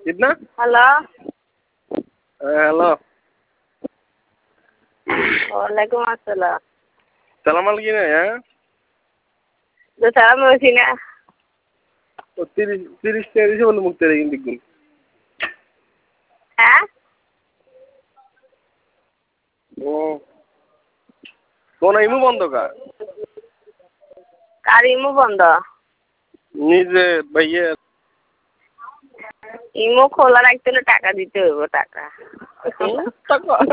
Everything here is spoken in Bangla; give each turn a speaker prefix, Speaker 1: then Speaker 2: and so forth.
Speaker 1: कितना?
Speaker 2: हेलो।
Speaker 1: हेलो।
Speaker 2: वालेकुम अस्सलाम।
Speaker 1: सलाम अलैकुम है।
Speaker 2: तो सारा मशीना।
Speaker 1: तो 30 से बोलो मुक्ते रहेंगे दिक्कुन।
Speaker 2: हाँ?
Speaker 1: ओ। कौन इमु बंद का?
Speaker 2: कार इमो बंद।
Speaker 1: নিজে ভাইয়ে
Speaker 2: ইমো খোলা রাখতে হলে টাকা দিতে হইব টাকা।
Speaker 1: টাকা